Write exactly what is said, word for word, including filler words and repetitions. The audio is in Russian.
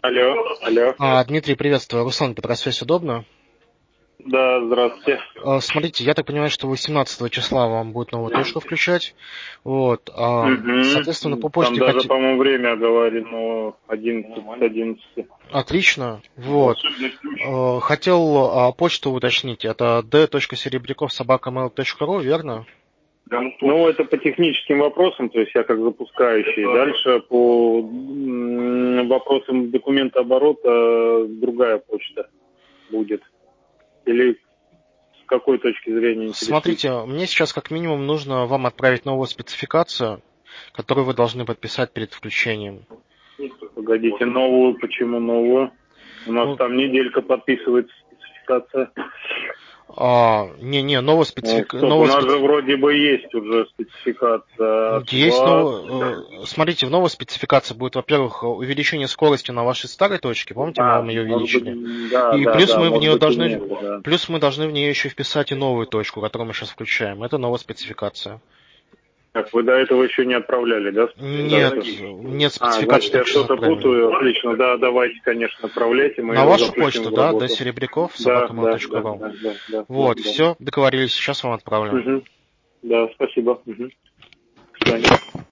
Алло, алло. А, Дмитрий, приветствую. Руслан, Петросвязь удобно? Да, здравствуйте. А, смотрите, я так понимаю, что восемнадцатого числа вам будет новую точку включать. Вот. А, соответственно, Угу. по Там почте даже, хотите... по-моему, время оговорено одиннадцать с одиннадцати. Отлично. Вот. А, хотел а, почту уточнить. Это d точка серебряков собака mail точка ru, верно? Ну, это по техническим вопросам, то есть я как запускающий. Дальше по м, вопросам документооборота другая почта будет. Или с какой точки зрения интересуете? Смотрите, мне сейчас как минимум нужно вам отправить новую спецификацию, которую вы должны подписать перед включением. Погодите, новую, почему новую? У нас Ну, там неделька подписывается спецификация. а, не-не, новая Ну, спецификация... стоп, у нас же вроде бы есть уже спецификация от Есть вас. новая, смотрите, в новой спецификации будет, во-первых, увеличение скорости на вашей старой точке, помните, мы А, вам ее может быть, увеличили? да, И да, плюс да, мы в может нее быть и должны, новый, да. плюс мы должны в нее еще вписать и новую точку, которую мы сейчас включаем. Это новая спецификация. Так, вы до этого еще не отправляли, да, Нет, спецификацию? нет, А, спецификацию значит, я только сейчас что-то отправили. путаю. Отлично, да, давайте, конечно, отправляйте, мы На его вашу запустим почту, в да, до работу. серебряков, Да, собака mail да, точка да, ру. да, да, да, да, Вот, да. все, договорились, сейчас вам отправлю. Угу. Да, спасибо. Угу. До свидания.